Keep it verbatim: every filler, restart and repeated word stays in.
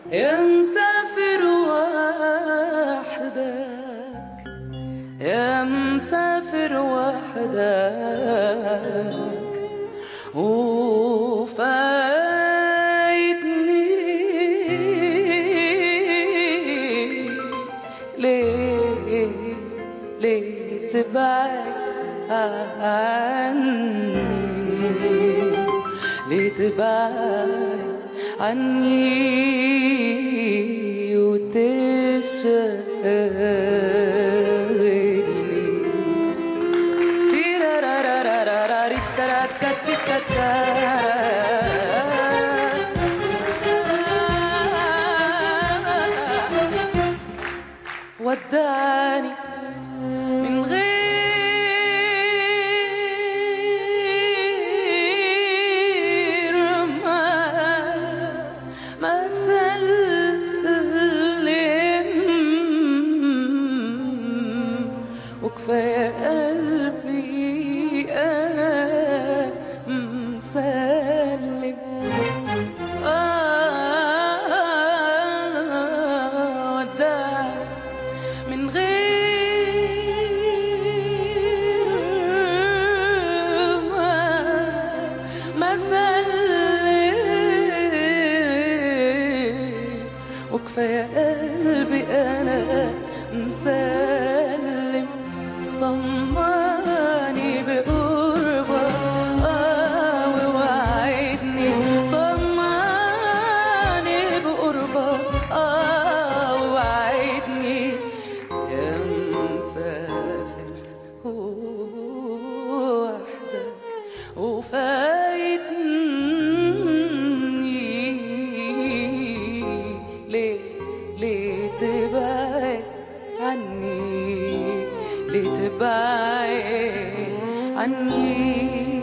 يا مسافر وحدك، يا مسافر وحدك وفايتني ليه ليه تبعد عني، ليه تبعد عني وتشغلني. تيراراراراراري وداني من غير ما ما سلم، وكفاية قلبي أنا مسلم. آه وداني من غير ما ما سلم، وكفاية قلبي أنا مسلم. طماني بقربك آه ووعدني، طماني بقربك آه ووعدني. يا مسافر وحدك وفايتني ليه ليه تبعد عني، ليه تبعد عني.